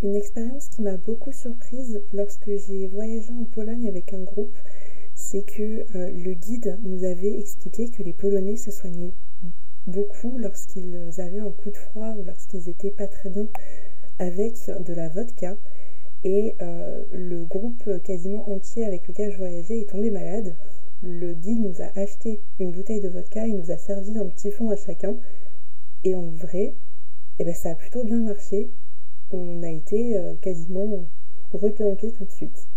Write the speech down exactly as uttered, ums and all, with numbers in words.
Une expérience qui m'a beaucoup surprise lorsque j'ai voyagé en Pologne avec un groupe, c'est que euh, le guide nous avait expliqué que les Polonais se soignaient beaucoup lorsqu'ils avaient un coup de froid ou lorsqu'ils étaient pas très bien avec de la vodka. Et euh, le groupe quasiment entier avec lequel je voyageais est tombé malade. Le guide nous a acheté une bouteille de vodka, il nous a servi un petit fond à chacun. Et en vrai, eh ben, ça a plutôt bien marché. On a été euh, quasiment requinqués tout de suite.